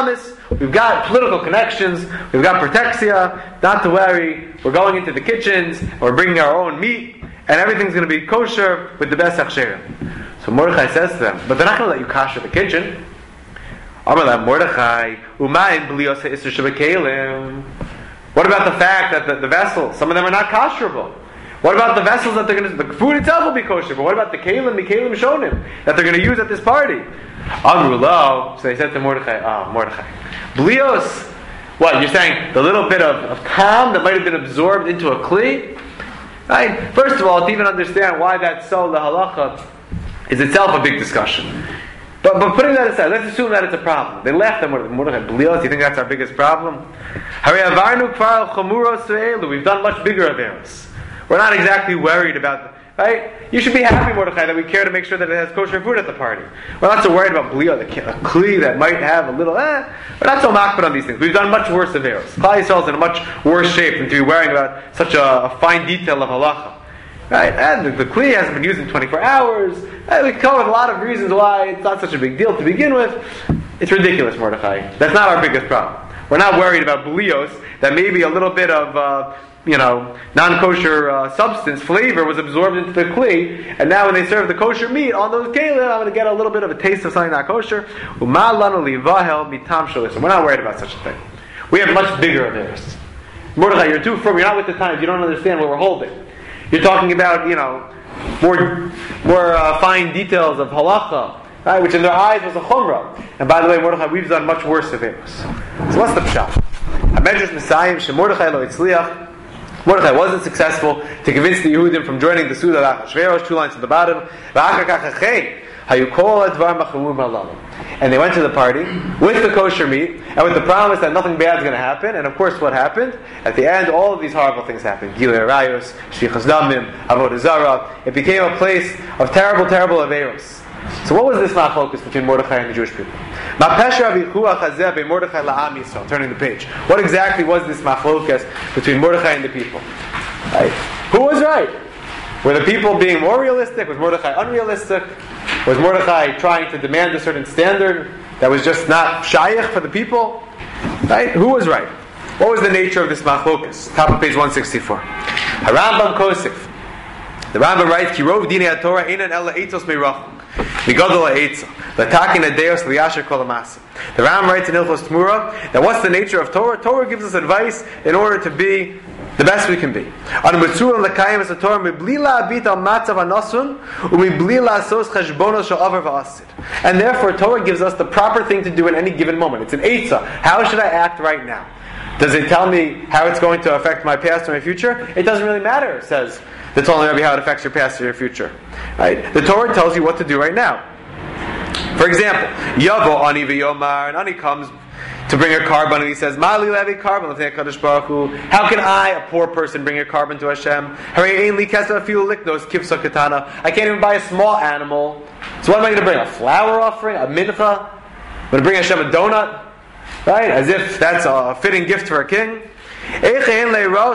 we've got political connections, we've got protexia, not to worry, we're going into the kitchens, we're bringing our own meat, and everything's going to be kosher with the best hechsherim. So Mordechai says to them, but they're not going to let you kasher the kitchen. Amar Mordechai, umayim b'lios ha'isur shebekelim. What about the fact that the, the vessels, some of them are not kosherable? What about the vessels that they're going to, the food itself will be kosher, but what about the kelim, the kelim shonim, that they're going to use at this party? Amru lo, so they said to Mordechai, ah, oh, Mordechai, b'lios, what, you're saying the little bit of, of tam that might have been absorbed into a kli? Right? First of all, to even understand why that's so, the halacha is itself a big discussion. But, but putting that aside, let's assume that it's a problem. They left them with Mordechai, b'lios, you think that's our biggest problem? We've done much bigger averos. We're not exactly worried about, right? You should be happy, Mordechai, that we care to make sure that it has kosher food at the party. We're not so worried about b'lios, the kli that might have a little, eh. We're not so makbid on these things. We've done much worse averos. Klal Yisrael is in a much worse shape than to be worrying about such a, a fine detail of halacha. Right? And the, the kli hasn't been used in twenty-four hours. And we come with a lot of reasons why it's not such a big deal to begin with. It's ridiculous, Mordechai. That's not our biggest problem. We're not worried about b'lios, that maybe a little bit of, uh, you know, non-kosher uh, substance, flavor was absorbed into the kli, and now when they serve the kosher meat on those kelim, I'm going to get a little bit of a taste of something not kosher. We're not worried about such a thing. We have much bigger averos. Mordechai, you're too firm. You're not with the times. You don't understand what we're holding. You're talking about, you know, more more uh, fine details of halacha, right, which in their eyes was a chumrah. And by the way, Mordechai, we've done much worse averos. So what's the pshat? Hamedrash Messiah shemordechai lo itzliach. Mordechai wasn't successful to convince the Yehudim from joining the Suda of Achashverosh, two lines at the bottom. And they went to the party with the kosher meat and with the promise that nothing bad is going to happen. And of course, what happened? At the end, all of these horrible things happened. Gilui Arayos, Shvichas Damim, Avodah Zarah. It became a place of terrible, terrible averos. So what was this machlokus between Mordechai and the Jewish people? Turning the page. What exactly was this machlokus between Mordechai and the people? Right? Who was right? Were the people being more realistic? Was Mordechai unrealistic? Was Mordechai trying to demand a certain standard that was just not shayach for the people? Right? Who was right? What was the nature of this machlokus? Top of page one sixty-four. Harambam Kosif. The Rambam writes, Ki rov dinei Torah einan ela eitzos meirachuk. Migadol ha'eitza. L'takin adeos liyasher kol ha'masa. The Rambam writes in Hilchos Tmura that what's the nature of Torah? Torah gives us advice in order to be the best we can be. And therefore Torah gives us the proper thing to do in any given moment. It's an eitzah. How should I act right now? Does it tell me how it's going to affect my past or my future? It doesn't really matter, says the Talmud Rebbe, how it affects your past or your future. Right? The Torah tells you what to do right now. For example, Yavo Ani v'yomar, and Ani comes to bring a carbon, and he says, Mali levi carbon, how can I, a poor person, bring a carbon to Hashem? I can't even buy a small animal. So what am I going to bring? A flower offering? A mincha? I'm going to bring Hashem a donut? Right? As if that's a fitting gift for a king. How can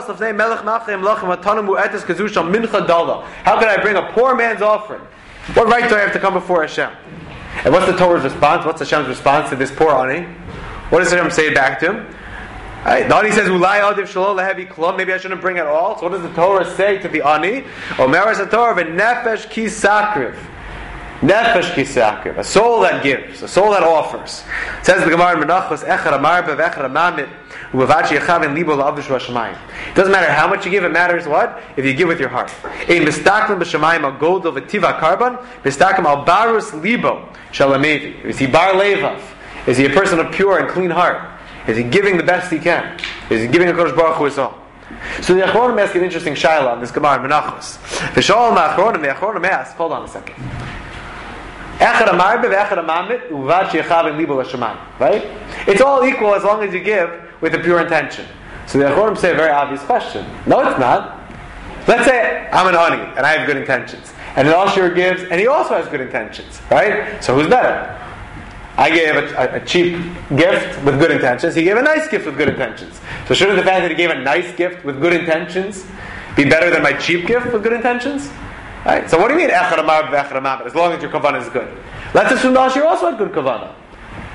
I bring a poor man's offering? What right do I have to come before Hashem? And what's the Torah's response? What's Hashem's response to this poor ani? What does Hashem say back to him? Right? The ani says, maybe I shouldn't bring at all. So what does the Torah say to the ani? Nefesh ki sakriv. Nefesh ki sakriv. A soul that gives. A soul that offers. It says the Gemara in Menachos, Echad amarba v'echad amamit. It doesn't matter how much you give, it matters what? If you give with your heart. Is he bar levav? Is he a person of pure and clean heart? Is he giving the best he can? Is he giving a Kodesh Baruch Hu his all? So the Achronim ask an interesting shaila on this Gemara in Menachos. The Achronim ask, hold on a second. Right? It's all equal as long as you give with a pure intention. So the Achronim say a very obvious question. No, it's not. Let's say I'm an ani and I have good intentions, and an Ashur gives and he also has good intentions. Right? So who's better? I gave a, a, a cheap gift with good intentions. He gave a nice gift with good intentions. So shouldn't the fact that he gave a nice gift with good intentions be better than my cheap gift with good intentions? Right? So what do you mean echad amar v'echad amamit? As long as your kavanah is good. Let's assume the Ashur also had good kavanah.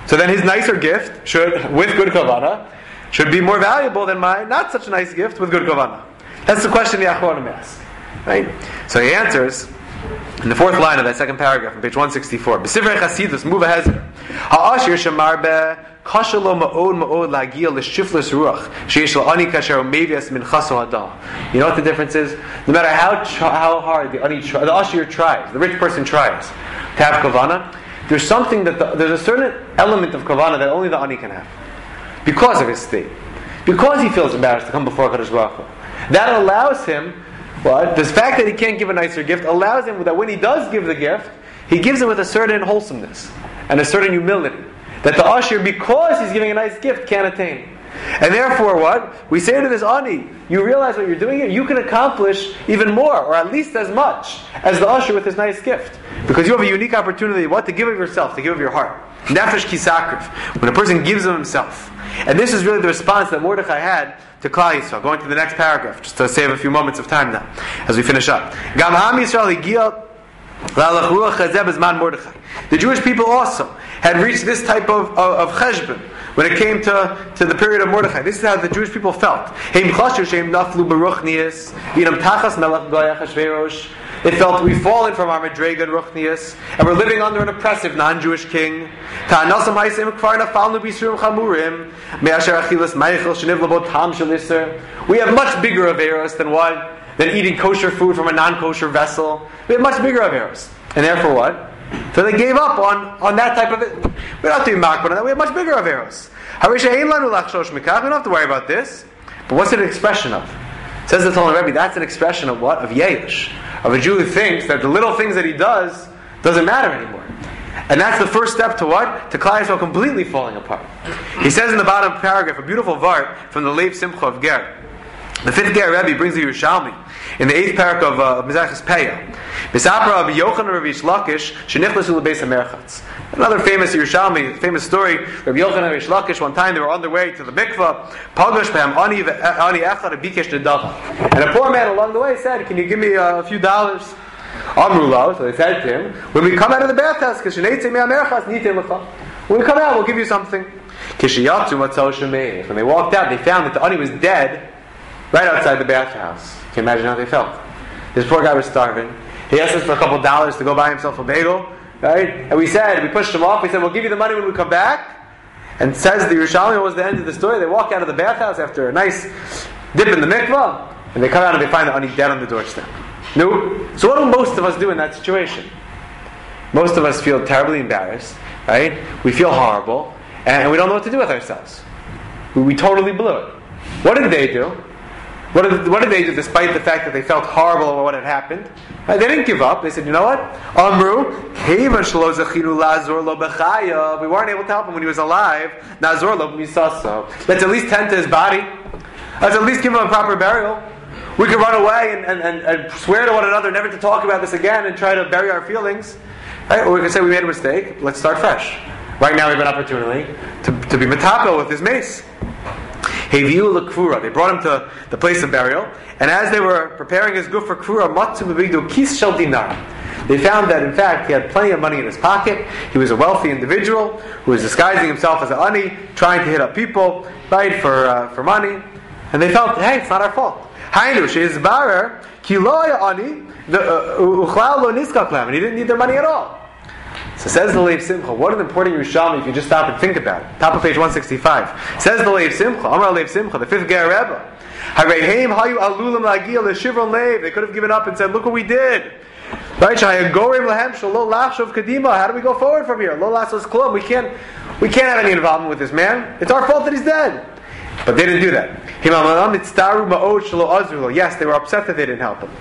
So then his nicer gift should, with good kavanah, should be more valuable than my not such nice gift with good kavanah. That's the question the Achronim asks. Right? So he answers in the fourth line of that second paragraph on page one sixty-four. B'sivrei Chasidus muva hezer ha'ashir shemar be kasha lo ma'od ma'od la'agil l'shiflus ruach sheyesh la'ani kasher u'mevias min chaso hadal. You know what the difference is? No matter how how hard the ani the ashir tries, the rich person tries to have kavanah, there's something that the, there's a certain element of kavanah that only the ani can have because of his state, because he feels embarrassed to come before Kadosh Baruch Hu. That allows him, what? The fact that he can't give a nicer gift allows him that when he does give the gift, he gives it with a certain wholesomeness and a certain humility that the usher, because he's giving a nice gift, can't attain. And therefore, what? We say to this ani, you realize what you're doing here? You can accomplish even more, or at least as much, as the usher with his nice gift. Because you have a unique opportunity, what? To give of yourself, to give of your heart. Nefesh kisakriv. When a person gives of himself. And this is really the response that Mordechai had to Klal Yisrael. Going to the next paragraph, just to save a few moments of time now, as we finish up. Gam Am Yisrael higia la'alach chazeh b'zman Mordechai. The Jewish people also had reached this type of, of, of cheshbon when it came to, to the period of Mordechai. This is how the Jewish people felt. Heim chashu sheim naflu beruchnius v'inam tachas melech goyach Achashverosh. They felt we've fallen from our Madrega and Ruchnius, and we're living under an oppressive non-Jewish king. We have much bigger averos than what? Than eating kosher food from a non-kosher vessel. We have much bigger averos. And therefore what? So they gave up on, on that type of it. We're not doing makbon on that. We have much bigger averos. We don't have to worry about this. But what's it an expression of? It says the Talmud Rebbe, that's an expression of what? Of Yeish. Of a Jew who thinks that the little things that he does doesn't matter anymore. And that's the first step to what? To Klal Yisrael completely falling apart. He says in the bottom paragraph, a beautiful vart from the Lev Simcha of Ger. The fifth Ger Rebbe brings the Yerushalmi in the eighth parak of uh, Mizrachas Peah. B'sapra of Yochanan Rav Yish Lakish shenichlesu lebeis hamerchatz. Another famous Yerushalmi, famous story. Rabbi Yochanan and Rish Lakish, one time they were on their way to the mikvah. Pagash behem ani ani echad bikesh nedava. And a poor man along the way said, "Can you give me uh, a few dollars?" Amrullah, so they said to him, "When we come out of the bathhouse, when we come out, we'll give you something." When they walked out, they found that the ani was dead right outside the bathhouse. Can you imagine how they felt? This poor guy was starving. He asked us for a couple dollars to go buy himself a bagel. Right? And we said, we pushed him off. We said, we'll give you the money when we come back. And says the Yerushalmi, what was the end of the story? They walk out of the bathhouse after a nice dip in the mikvah, and they come out and they find the ani dead on the doorstep. No? So what do most of us do in that situation? Most of us feel terribly embarrassed, right? We feel horrible, and we don't know what to do with ourselves. We, we totally blew it. What did they do? What did, what did they do despite the fact that they felt horrible about what had happened? Right? They didn't give up. They said, you know what? Amru, we weren't able to help him when he was alive. Let's at least tend to his body. Let's at least give him a proper burial. We could run away and, and, and, and swear to one another never to talk about this again and try to bury our feelings. Right? Or we could say we made a mistake. Let's start fresh. Right now we have an opportunity to, to be metapel with his mace. Heviu l'kfura. They brought him to the place of burial, and as they were preparing his guf for kfura, matzu b'bigdu kis shel dinar. They found that in fact he had plenty of money in his pocket. He was a wealthy individual who was disguising himself as an ani, trying to hit up people, right, for uh, for money. And they felt, hey, it's not our fault. Hainu sheizbarer ki lo ani uchlal lo niskak lam, and he didn't need their money at all. So says the Lev Simcha, what an important Yerushalmi if you just stop and think about it. Top of page one sixty-five. Says the Lev Simcha, Amar Lev Simcha, the fifth Ger Rebbe. Hareheim hayu alulam lagil l'shivron lev. They could have given up and said, look what we did. Right? Shahagorim lahem shalo lachshov kadima. How do we go forward from here? Lo lasos klum. We can't, we can't have any involvement with this man. It's our fault that he's dead. But they didn't do that. Yes, they were upset that they didn't help him.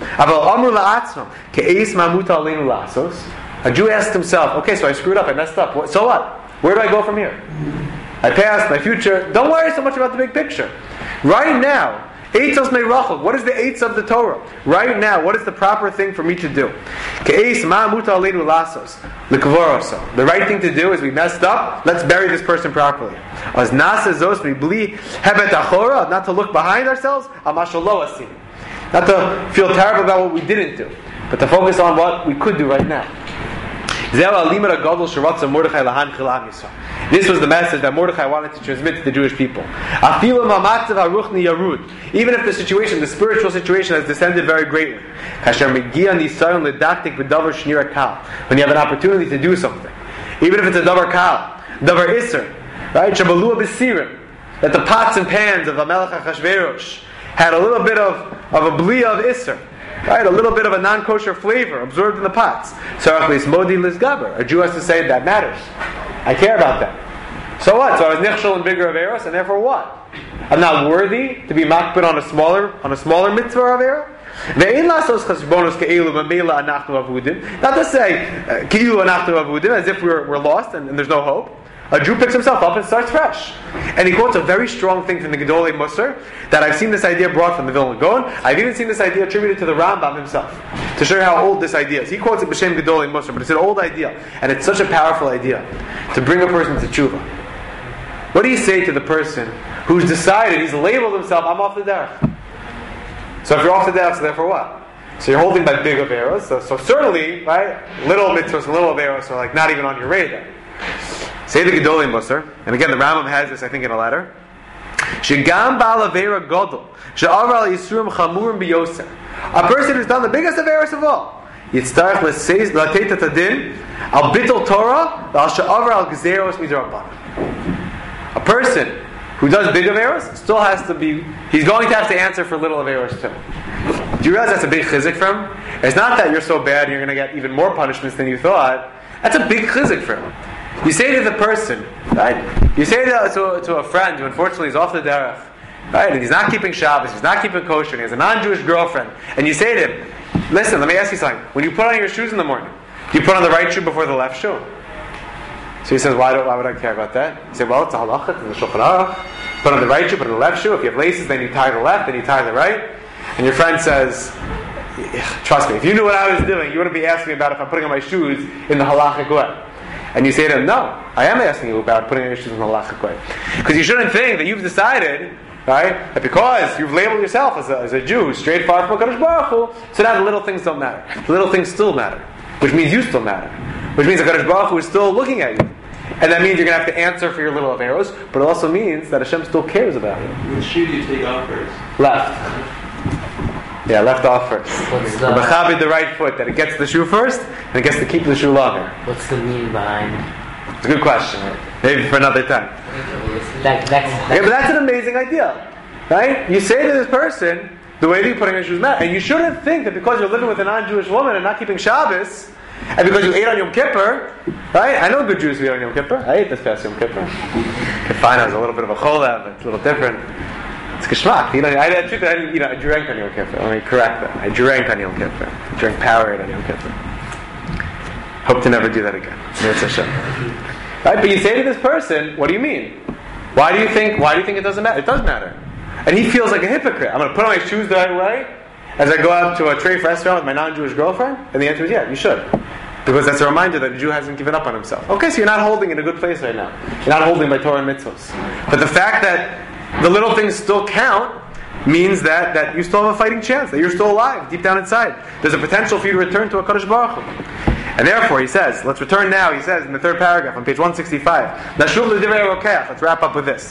A Jew asked himself, okay, so I screwed up, I messed up. So what? Where do I go from here? I passed, my future. Don't worry so much about the big picture. Right now, Eitzos Meirachel, what is the eights of the Torah? Right now, what is the proper thing for me to do? The right thing to do is we messed up, let's bury this person properly. Not to look behind ourselves, not to feel terrible about what we didn't do, but to focus on what we could do right now. And This was the message that Mordechai wanted to transmit to the Jewish people. Even if the situation, the spiritual situation, has descended very greatly. When you have an opportunity to do something, even if it's a davar kal, davar iser, right? That the pots and pans of Melech Achashverosh had a little bit of, of a blia of iser, right? A little bit of a non-kosher flavor absorbed in the pots. So a Jew has to say that matters. I care about that. So what? So I was nichshel in bigger averos, and therefore what? I'm not worthy to be makbid on a smaller on a smaller mitzvah avera. Not to say as if we're, we're lost and, and there's no hope. A Jew picks himself up and starts fresh. And he quotes a very strong thing from the Gedolei Musar, that I've seen this idea brought from the Vilna Gaon. I've even seen this idea attributed to the Rambam himself, to show you how old this idea is. He quotes it b'shem Gedolei Musar, but it's an old idea. And it's such a powerful idea to bring a person to tshuva. What do you say to the person who's decided, he's labeled himself, I'm off the derech? So if you're off the derech, so therefore what? So you're holding by big averos. So, so certainly, right, little mitzvahs and little averos are like not even on your radar. Say the Gedolei Musar, and again the Rambam has this, I think, in a letter. Shegam ba'al avera gadol, she'avar al yisurim chamurim biyoser. A person who's done the biggest averos of all, yitztarech l'seis l'ateit atadin al bittul Torah al she'avar al gezeros midrabanan. A person who does big averos still has to be. He's going to have to answer for little averos too. Do you realize that's a big chizik for him? It's not that you're so bad and you're going to get even more punishments than you thought. That's a big chizik for him. You say to the person, right? You say to, to, to a friend who unfortunately is off the derech, right? And he's not keeping Shabbos, he's not keeping kosher, and he has a non-Jewish girlfriend. And you say to him, listen, let me ask you something. When you put on your shoes in the morning, do you put on the right shoe before the left shoe? So he says, why, do, why would I care about that? You say, well, it's a halacha, it's in the Shulchan Aruch. Put on the right shoe, put on the left shoe. If you have laces, then you tie the left, then you tie the right. And your friend says, trust me, if you knew what I was doing, you wouldn't be asking me about if I'm putting on my shoes in the halachic way. And you say to him, no, I am asking you about putting on your shoes in the halachic way. Because you shouldn't think that you've decided, right, that because you've labeled yourself as a, as a Jew, straight far from HaKadosh Baruch Hu, so now the little things don't matter. The little things still matter, which means you still matter. Which means HaKadosh Baruch Hu is still looking at you. And that means you're going to have to answer for your little averos, but it also means that Hashem still cares about you. Which shoe do you take off first? Left. Yeah, left off first. What's the Machabed the right foot, that it gets the shoe first, and it gets to keep the shoe longer. What's the meaning behind? It's a good question. Maybe for another time. That, that's, that's, yeah, but that's an amazing idea. Right? You say to this person, the way that you're putting on your shoes matters. And you shouldn't think that because you're living with a non-Jewish woman and not keeping Shabbos, and because you ate on Yom Kippur, right? I know good Jews who eat on Yom Kippur. I ate this past Yom Kippur. Fine, I was a little bit of a cholev, but it's a little different. It's geschmack. You know, I, I, I, didn't, you know, I drank on Yom Kippur. Let me correct that. I drank on Yom Kippur. I drank Powerade on Yom Kippur. Hope to never do that again. Right? But you say to this person, what do you mean? Why do you think? Why do you think it doesn't matter? It does matter. And he feels like a hypocrite. I'm going to put on my shoes the right way as I go out to a treif restaurant with my non-Jewish girlfriend. And the answer is, yeah, you should, because that's a reminder that a Jew hasn't given up on himself. Okay, so you're not holding in a good place right now. You're not holding by Torah and mitzvahs. But the fact that the little things still count means that, that you still have a fighting chance, that you're still alive deep down inside. There's a potential for you to return to a Kadosh Baruch Hu. And therefore, he says, let's return now, he says in the third paragraph on page one sixty-five, let's wrap up with this.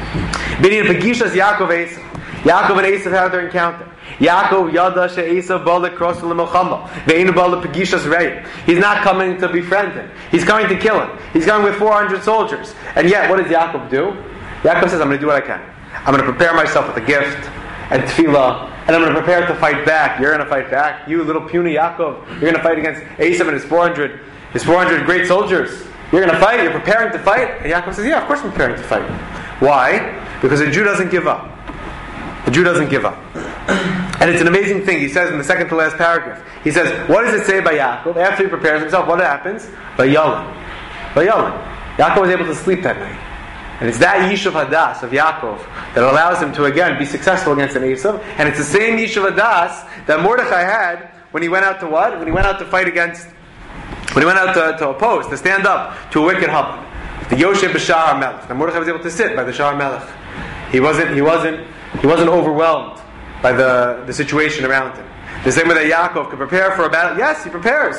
Yaakov and Esav had their encounter. Yaakov yada she'esav bala cross the milchama. Ve'enu bala pegishas rei. He's not coming to befriend him. He's coming to kill him. He's coming with four hundred soldiers. And yet, what does Yaakov do? Yaakov says, I'm going to do what I can. I'm going to prepare myself with a gift and tefillah, and I'm going to prepare to fight back. You're going to fight back. You little puny Yaakov, you're going to fight against Esav and his four hundred, his four hundred great soldiers. You're going to fight. You're preparing to fight. And Yaakov says, yeah, of course I'm preparing to fight. Why? Because a Jew doesn't give up. A Jew doesn't give up. And it's an amazing thing. He says in the second to last paragraph. He says, what does it say by Yaakov? After he prepares himself, what happens? By Yalan. By Yalan. Yaakov was able to sleep that night. And it's that Yishuv Hadas of Yaakov that allows him to again be successful against an Esav. And it's the same Yishuv Hadas that Mordechai had when he went out to what? When he went out to fight against, when he went out to, to oppose, to stand up to a wicked husband. The Yoshe B'Shar Melech. And Mordechai was able to sit by the Shar Melech. He wasn't, he wasn't, he wasn't overwhelmed by the, the situation around him. The same way that Yaakov could prepare for a battle. Yes, he prepares.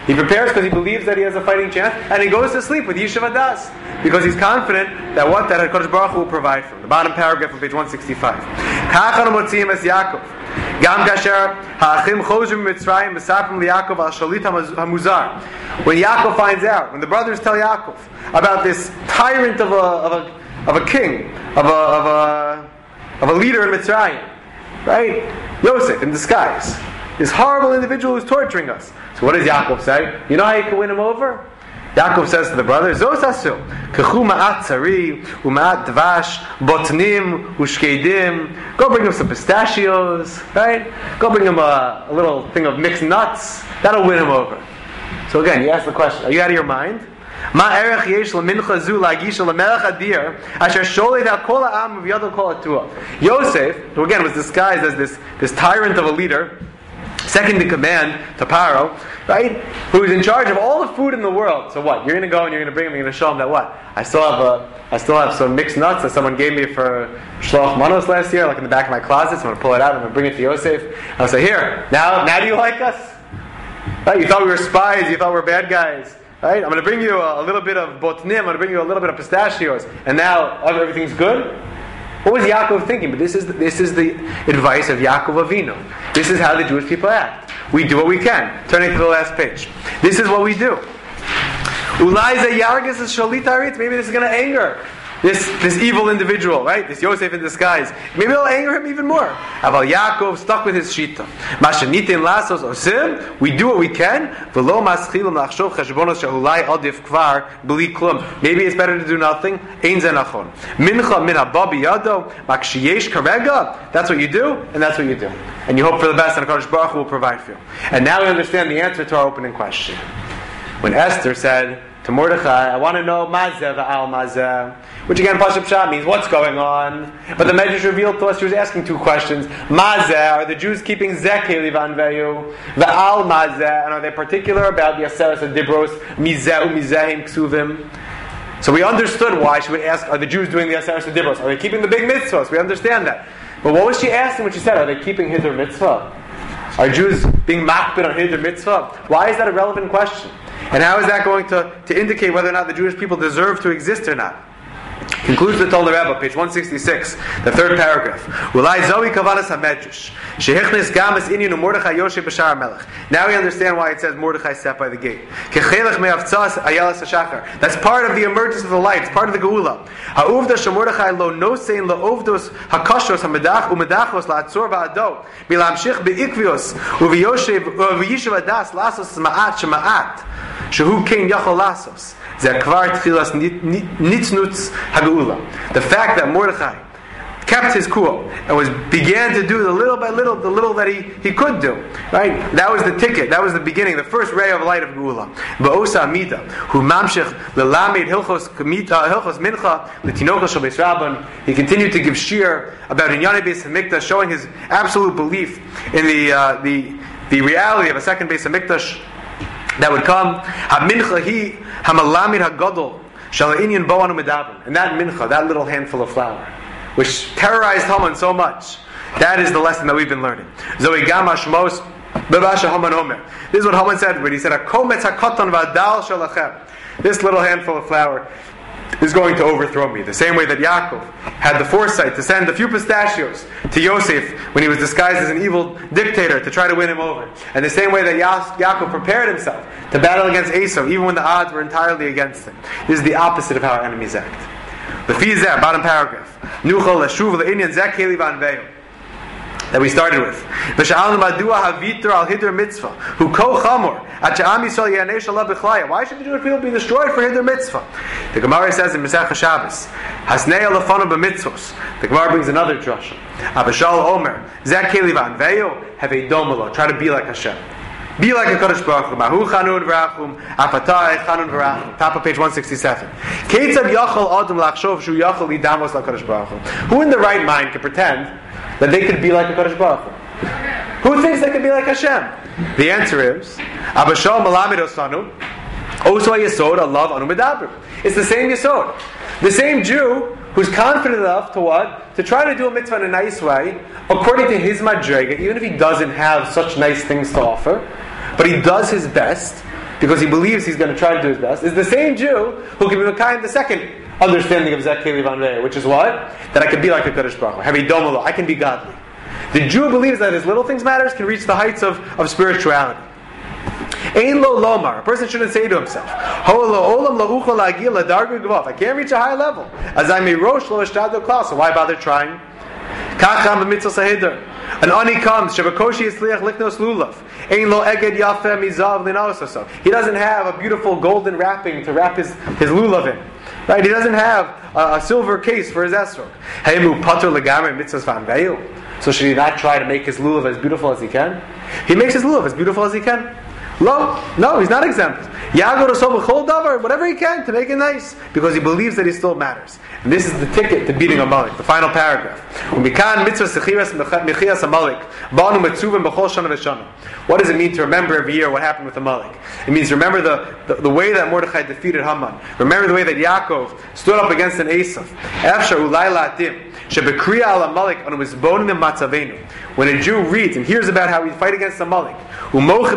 He prepares because he believes that he has a fighting chance, and he goes to sleep with Yishuv Adas because he's confident that what that HaKadosh Baruch Hu will provide for him. The bottom paragraph on page one sixty-five. Kach anu motziim es Yaakov. Gam kasher ha'achim chozrim mitzrayim v'saprim liYaakov al shalit hamuzar. When Yaakov finds out, when the brothers tell Yaakov about this tyrant of a of a of a king, of a of a of a leader in Mitzrayim, right? Yosef in disguise, this horrible individual who's torturing us. So what does Yaakov say? You know how you can win him over? Yaakov says to the brothers, Zos asu, kechu ma'at tzari, u'ma'at dvash, botnim, u'shkeidim. Go bring him some pistachios, right? Go bring him a, a little thing of mixed nuts. That'll win him over. So again, you ask the question, are you out of your mind? Ma erech yesh lemincha zu lagisha lemelech adir asher sholet al kol ha'am v'yadol kol ha'tuah. Yosef, who again was disguised as this, this tyrant of a leader, second in command to Paro, right? Who's in charge of all the food in the world. So what? You're going to go and you're going to bring him. You're going to show him that what? I still have a, I still have some mixed nuts that someone gave me for shloch manos last year, like in the back of my closet. So I'm going to pull it out. I'm going to bring it to Yosef. I'll say, here. Now, now do you like us? Right? You thought we were spies. You thought we were bad guys. Right? I'm going to bring you a, a little bit of botnim. I'm going to bring you a little bit of pistachios. And now everything's good. What was Yaakov thinking? But this is the, this is the advice of Yaakov Avinu. This is how the Jewish people act. We do what we can. Turning to the last page. This is what we do. Maybe this is going to anger this this evil individual, right? This Yosef in disguise. Maybe it'll anger him even more. Aval Yaakov stuck with his shita. We do what we can. Maybe it's better to do nothing. That's what you do, and that's what you do. And you hope for the best, and HaKadosh Baruch Hu will provide for you. And now we understand the answer to our opening question. When Esther said to Mordechai, I want to know Mazeh v'al Mazeh, which again, Pashup Shah means what's going on. But the Medrash revealed to us she was asking two questions. Mazeh, are the Jews keeping Zeh Keli Vanveyu? V'al Mazeh, and are they particular about the Aseres and Dibros, Mizeh u'Mizehim Ksuvim? So we understood why she would ask, are the Jews doing the Aseres and Dibros? Are they keeping the big mitzvahs? We understand that. But what was she asking when she said, are they keeping Hiddur Mitzvah? Are Jews being makbid on Hiddur Mitzvah? Why is that a relevant question? And how is that going to, to indicate whether or not the Jewish people deserve to exist or not? Concludes the Tolder Rebbe, page one sixty-six, the third paragraph. Now we understand why it says Mordechai sat by the gate. That's part of the emergence of the light. It's part of the Geula. Shehu King Yachol Lasos. The fact that Mordechai kept his cool and was began to do the little by little, the little that he, he could do, right? That was the ticket. That was the beginning, the first ray of light of Geula. Ba'osa Amida, who mamshech lelamid hilchos hilchos mincha l'tinocha shel beis rabban. He continued to give shir about Inyane Beis Hamikdash, showing his absolute belief in the uh, the the reality of a second Beis Hamikdash that would come. Ha-mincha hi ha-malamid ha-gadol shal-inyan bo'anu medabim. And that mincha, that little handful of flour, which terrorized Haman so much, that is the lesson that we've been learning. Zoe gama shmos bebasha Haman omer. This is what Haman said when he said, "Hakometz hakoton v'adal shalachem." This little handful of flour is going to overthrow me. The same way that Yaakov had the foresight to send a few pistachios to Yosef when he was disguised as an evil dictator to try to win him over. And the same way that ya- Yaakov prepared himself to battle against Esau, even when the odds were entirely against him. This is the opposite of how our enemies act. The Fizeh, bottom paragraph. Nuchol Lashuv Le'inyan Zeh Keli Vanveyu. That we started with. Why should the Jewish people be destroyed for Hiddur Mitzvah? The Gemara says in Masechah Shabbos, Hasnei alafanu b'mitzvos. The Gemara brings another drasha. Abishal Omer, Zeh Keli Vanveyu, have a domelo. Try to be like Hashem. Be like a Kodesh Baruch Hu. Mahu chanun v'rachum, afatah chanun v'rachum. Top of page one sixty-seven. Keitzav yachol adam lachshov shu yachol lidamos l'Kodesh Baruch Hu. Who in the right mind can pretend that they could be like a Kodesh Baruch Hu? Who thinks they could be like Hashem? The answer is Abashal Malamid Osanu Oso Yesod Allah Anu Medabrim. It's the same Yesod. The same Jew who's confident enough to what? To try to do a mitzvah in a nice way, according to his madrega, even if he doesn't have such nice things to offer, but he does his best, because he believes he's going to try to do his best, is the same Jew who can be Mekayim the second understanding of Zek Keli Van Ve'ah, which is what? That I can be like a Kadosh Baruch Hu. Have a domolo. I can be godly. The Jew who believes that his little things matters can reach the heights of, of spirituality. Ein lo lomar. A person shouldn't say to himself, Ho lo olam lo ucha la'agil la'dargu gvov. I can't reach a high level. As I may rosh lo eshtado klal. So why bother trying? Kacham b'mitzvah sahidr. An ani comes, shebakoshi yitzliach liknos lulav. Ein lo eged yafeh mizav linaosaso. He doesn't have a beautiful golden wrapping to wrap his, his lulav in. Right? He doesn't have a, a silver case for his esrog. Heimu pater legamer mitzvahs van veil. So should he not try to make his lulav as beautiful as he can? He makes his lulav as beautiful as he can. Lo, no, he's not exempt. Yago Rasol b'chol davar, whatever he can to make it nice, because he believes that he still matters. And this is the ticket to beating Amalek. The final paragraph. What does it mean to remember every year what happened with Amalek? It means remember the, the, the way that Mordechai defeated Haman. Remember the way that Yaakov stood up against an Esav. When a Jew reads and hears about how we fight against Amalek, what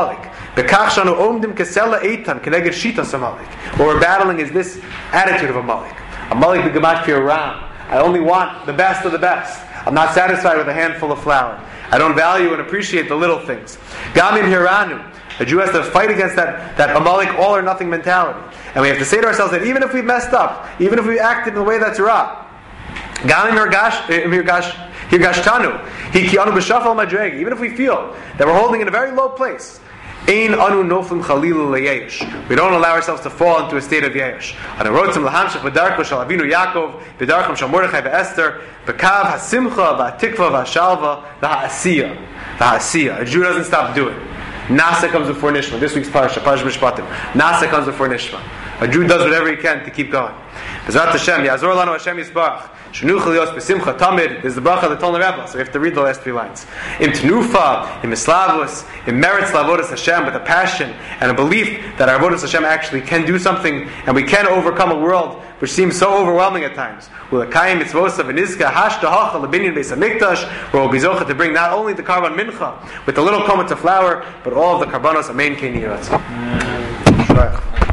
we're battling is this attitude of Amalek. Amalek the Gematria Ram. I only want the best of the best. I'm not satisfied with a handful of flour. I don't value and appreciate the little things. Gamim Hiranu. A Jew has to fight against that, that Amalek all or nothing mentality. And we have to say to ourselves that even if we've messed up, even if we acted in a way that's raw, Gamim Hirgash Hirgashtanu. Hikianu B'Shafal Madreg. Even if we feel that we're holding in a very low place, Ein anu noflim chalilu leyesh. We don't allow ourselves to fall into a state of yesh. Anarotzim lahamshach v'darko shal Avinu Yaakov, v'darkam shal Mordechai v'Esther, v'kav hasimcha v'atikva v'ashalva v'ha'asiyah. V'ha'asiyah. A Jew doesn't stop doing. Nasa comes before Nishma. This week's parsha, Parsha Mishpatim. Nasa comes before Nishma. A Jew does whatever he can to keep going. Bezrat Hashem, Yazor lanu Hashem Yisbarach. Shenu chalios b'simcha tamid. There's the bracha that told the Rebbe. So we have to read the last three lines. In Tnufa, in Mislavus, in merits lavodas Hashem, with a passion and a belief that our avodas Hashem actually can do something, and we can overcome a world which seems so overwhelming at times. We'll L'kayim mitzvosa v'nizka hashta hacha l'binyan beis hamikdash, where we'll be zocha to bring not only the karban mincha with the little komets of flour, but all of the karbanos amen kein yiratzah.